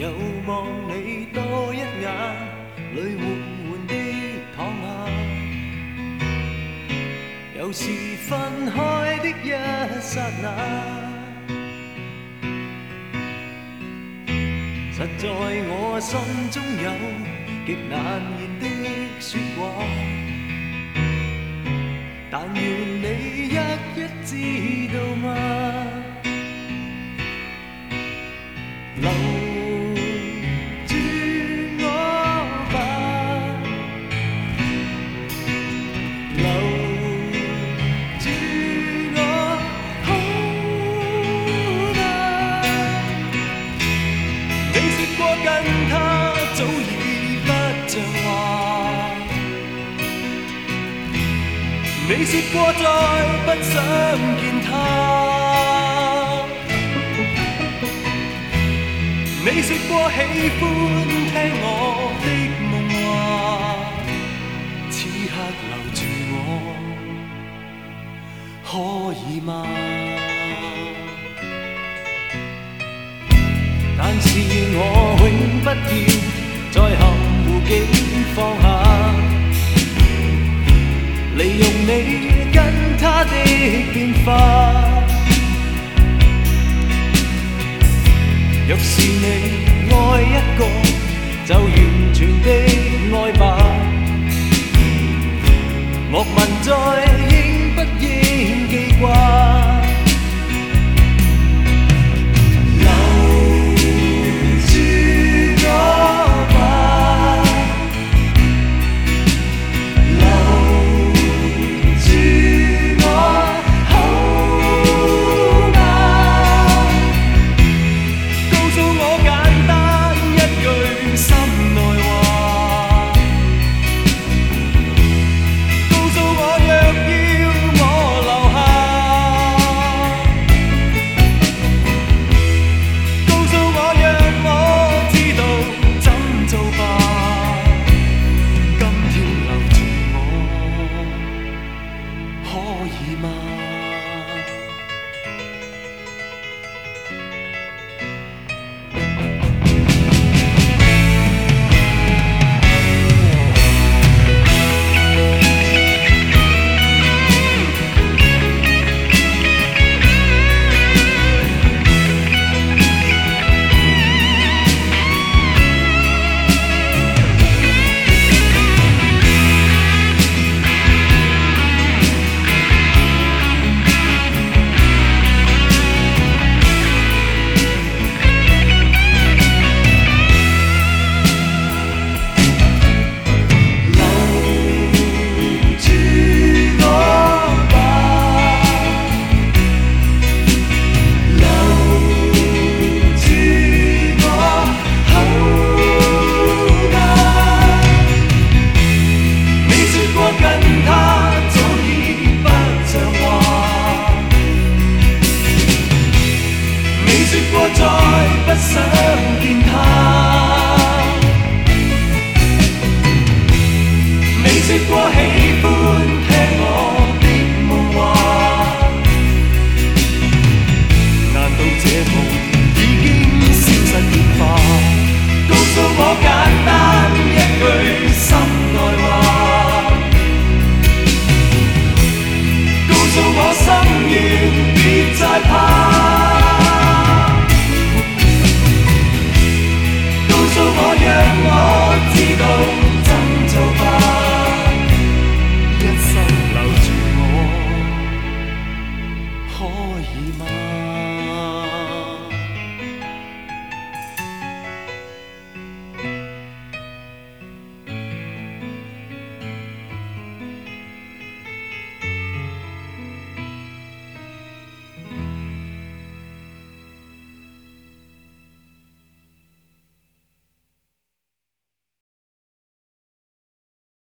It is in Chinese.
又望你多一眼，泪缓缓地淌下。又是分开的一刹那，实在我心中有极难言的说话，但愿你一知道吗？留住我吧，留住我好嗎？你說過跟他早已不像話，你說過再不想見他。你說過喜歡聽我的夢話，此刻留住我，可以嗎？但是我永不要再含糊境放下，利用你跟他的變化。若是你愛一個，就完全的愛吧。莫問再應不應記掛。留住我吧，留住我好嗎？告訴我簡單一句心內話，告訴我若要我留下，告訴我讓我知道怎做吧。今天留住我，可以嗎？再不想見他，你說過喜歡聽我的夢話，難道這夢已經消失變化？告訴我簡單一句心內話，告訴我心願別再怕。讓我知道怎做吧，一生留住我，可以嗎？